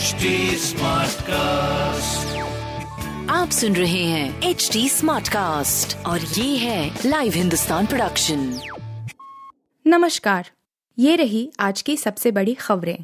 HD Smartcast. आप सुन रहे हैं HD Smartcast और ये है लाइव हिंदुस्तान प्रोडक्शन। नमस्कार, ये रही आज की सबसे बड़ी खबरें।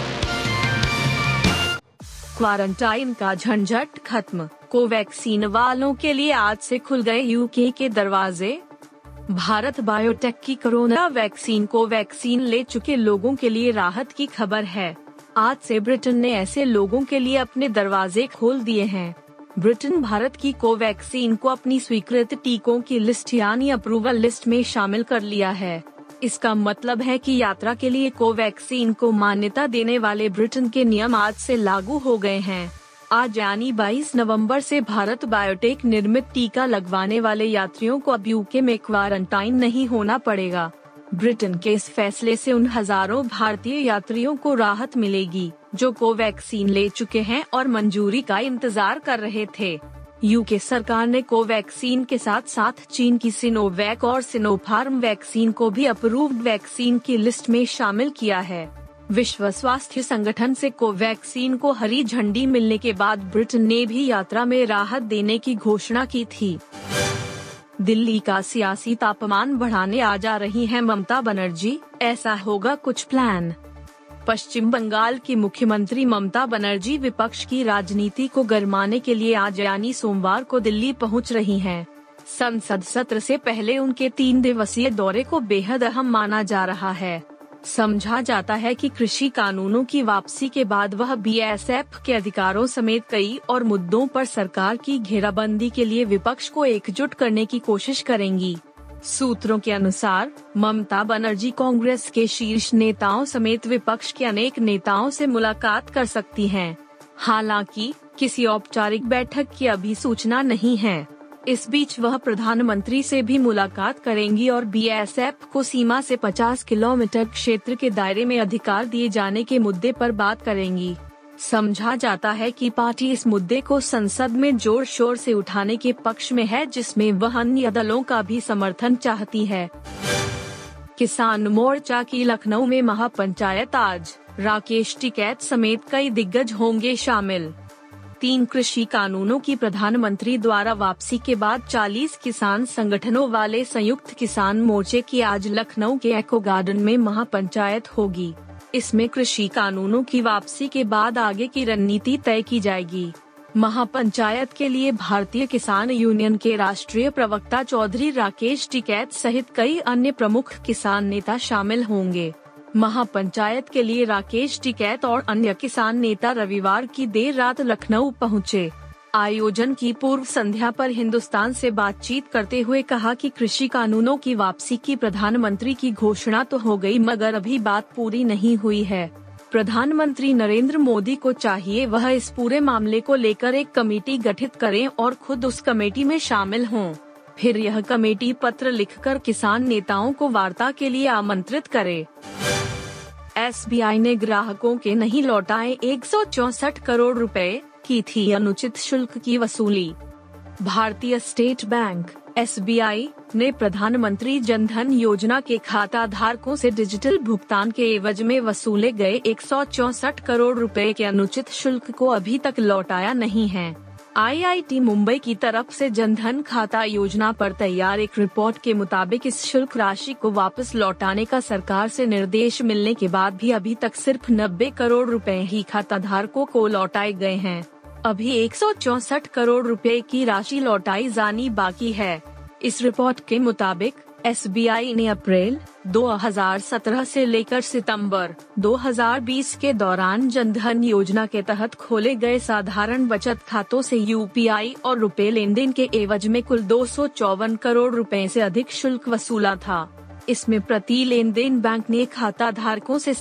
क्वारंटाइन का झंझट खत्म, कोवैक्सीन वालों के लिए आज से खुल गए यूके के दरवाजे। भारत बायोटेक की कोरोना वैक्सीन कोवैक्सीन ले चुके लोगों के लिए राहत की खबर है। आज से ब्रिटेन ने ऐसे लोगों के लिए अपने दरवाजे खोल दिए हैं। ब्रिटेन भारत की कोवैक्सीन को अपनी स्वीकृत टीकों की लिस्ट यानी अप्रूवल लिस्ट में शामिल कर लिया है। इसका मतलब है कि यात्रा के लिए कोवैक्सीन को मान्यता देने वाले ब्रिटेन के नियम आज से लागू हो गए हैं। आज यानी 22 नवंबर से भारत बायोटेक निर्मित टीका लगवाने वाले यात्रियों को अब यूके में क्वारंटाइन नहीं होना पड़ेगा। ब्रिटेन के इस फैसले से उन हजारों भारतीय यात्रियों को राहत मिलेगी जो कोवैक्सीन ले चुके हैं और मंजूरी का इंतजार कर रहे थे। यूके सरकार ने कोवैक्सीन के साथ साथ चीन की सिनोवैक और सिनोफार्म वैक्सीन को भी अप्रूव्ड वैक्सीन की लिस्ट में शामिल किया है। विश्व स्वास्थ्य संगठन से कोवैक्सीन को हरी झंडी मिलने के बाद ब्रिटेन ने भी यात्रा में राहत देने की घोषणा की थी। दिल्ली का सियासी तापमान बढ़ाने आ जा रही हैं ममता बनर्जी, ऐसा होगा कुछ प्लान। पश्चिम बंगाल की मुख्यमंत्री ममता बनर्जी विपक्ष की राजनीति को गरमाने के लिए आज यानी सोमवार को दिल्ली पहुंच रही हैं। संसद सत्र से पहले उनके 3 दिवसीय दौरे को बेहद अहम माना जा रहा है। समझा जाता है कि कृषि कानूनों की वापसी के बाद वह बीएसएफ के अधिकारों समेत कई और मुद्दों पर सरकार की घेराबंदी के लिए विपक्ष को एकजुट करने की कोशिश करेंगी। सूत्रों के अनुसार ममता बनर्जी कांग्रेस के शीर्ष नेताओं समेत विपक्ष के अनेक नेताओं से मुलाकात कर सकती हैं। हालांकि किसी औपचारिक बैठक की अभी सूचना नहीं है। इस बीच वह प्रधानमंत्री से भी मुलाकात करेंगी और बीएसएफ को सीमा से 50 किलोमीटर क्षेत्र के दायरे में अधिकार दिए जाने के मुद्दे पर बात करेंगी। समझा जाता है कि पार्टी इस मुद्दे को संसद में जोर शोर से उठाने के पक्ष में है, जिसमें वह अन्य दलों का भी समर्थन चाहती है। किसान मोर्चा की लखनऊ में महापंचायत आज, राकेश टिकैत समेत कई दिग्गज होंगे शामिल। 3 कृषि कानूनों की प्रधानमंत्री द्वारा वापसी के बाद 40 किसान संगठनों वाले संयुक्त किसान मोर्चे की आज लखनऊ के एको गार्डन में महापंचायत होगी। इसमें कृषि कानूनों की वापसी के बाद आगे की रणनीति तय की जाएगी। महापंचायत के लिए भारतीय किसान यूनियन के राष्ट्रीय प्रवक्ता चौधरी राकेश टिकैत सहित कई अन्य प्रमुख किसान नेता शामिल होंगे। महापंचायत के लिए राकेश टिकैत और अन्य किसान नेता रविवार की देर रात लखनऊ पहुंचे। आयोजन की पूर्व संध्या पर हिंदुस्तान से बातचीत करते हुए कहा कि कृषि कानूनों की वापसी की प्रधानमंत्री की घोषणा तो हो गई, मगर अभी बात पूरी नहीं हुई है। प्रधानमंत्री नरेंद्र मोदी को चाहिए वह इस पूरे मामले को लेकर एक कमेटी गठित करें और खुद उस कमेटी में शामिल हों। फिर यह कमेटी पत्र लिखकर किसान नेताओं को वार्ता के लिए आमंत्रित करे। एसबीआई ने ग्राहकों के नहीं लौटाए 164 करोड़ रुपए, की थी अनुचित शुल्क की वसूली। भारतीय स्टेट बैंक एसबीआई ने प्रधानमंत्री जनधन योजना के खाता धारकों से डिजिटल भुगतान के एवज में वसूले गए 164 करोड़ रुपए के अनुचित शुल्क को अभी तक लौटाया नहीं है। आईआईटी मुंबई की तरफ से जनधन खाता योजना पर तैयार एक रिपोर्ट के मुताबिक इस शुल्क राशि को वापस लौटाने का सरकार से निर्देश मिलने के बाद भी अभी तक सिर्फ 90 करोड़ रुपए ही खाता धारकों को लौटाए गए हैं। अभी 164 करोड़ रुपए की राशि लौटाई जानी बाकी है। इस रिपोर्ट के मुताबिक एसबीआई ने अप्रैल 2017 से लेकर सितंबर 2020 के दौरान जनधन योजना के तहत खोले गए साधारण बचत खातों से यूपीआई और रुपए लेन देन के एवज में कुल 254 करोड़ रुपए से अधिक शुल्क वसूला था। इसमें प्रति लेन देन बैंक ने खाता धारकों से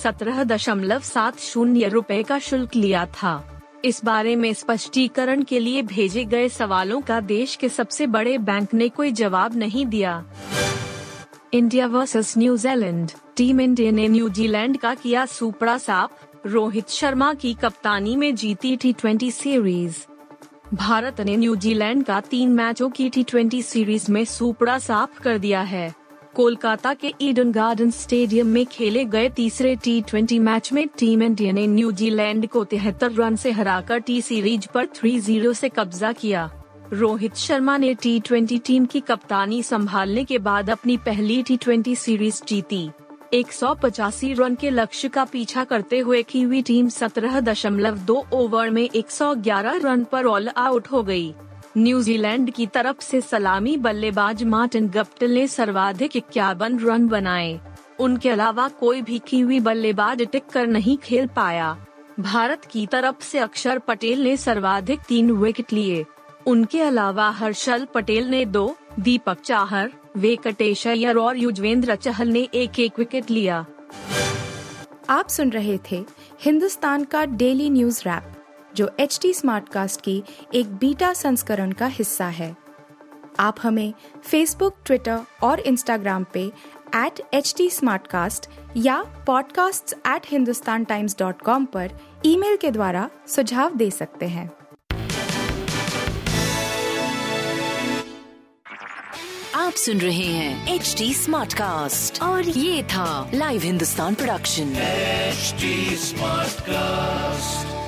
17.70 रुपए का शुल्क लिया था। इस बारे में स्पष्टीकरण के लिए भेजे गए सवालों का देश के सबसे बड़े बैंक ने कोई जवाब नहीं दिया। India versus New Zealand, team India ने न्यूजीलैंड का किया सूपड़ा साफ, रोहित शर्मा की कप्तानी में जीती T20 सीरीज। भारत ने न्यूजीलैंड का 3 मैचों की T20 सीरीज में सूपड़ा साफ कर दिया है। कोलकाता के ईडन गार्डन स्टेडियम में खेले गए तीसरे T20 मैच में टीम इंडिया ने न्यूजीलैंड को 73 रन से हराकर टी सीरीज पर 3-0 से कब्जा किया। रोहित शर्मा ने T20 टीम की कप्तानी संभालने के बाद अपनी पहली T20 सीरीज जीती। 185 रन के लक्ष्य का पीछा करते हुए कीवी टीम 17.2 ओवर में 111 रन पर ऑल आउट हो गई। न्यूजीलैंड की तरफ से सलामी बल्लेबाज मार्टिन गप्टिल ने सर्वाधिक 51 रन बनाए। उनके अलावा कोई भी कीवी बल्लेबाज टिक कर नहीं खेल पाया। भारत की तरफ से अक्षर पटेल ने सर्वाधिक 3 विकेट लिए। उनके अलावा हर्षल पटेल ने 2, दीपक चाहर, वेंकटेश अय्यर और युजवेंद्र चहल ने 1-1 विकेट लिया। आप सुन रहे थे हिंदुस्तान का डेली न्यूज रैप, जो HD स्मार्टकास्ट की एक बीटा संस्करण का हिस्सा है। आप हमें फेसबुक, ट्विटर और इंस्टाग्राम पे @HT Smartcast या podcasts@hindustantimes.com पर ईमेल के द्वारा सुझाव दे सकते हैं। आप सुन रहे हैं HD Smartcast और ये था live Hindustan production. HD Smartcast।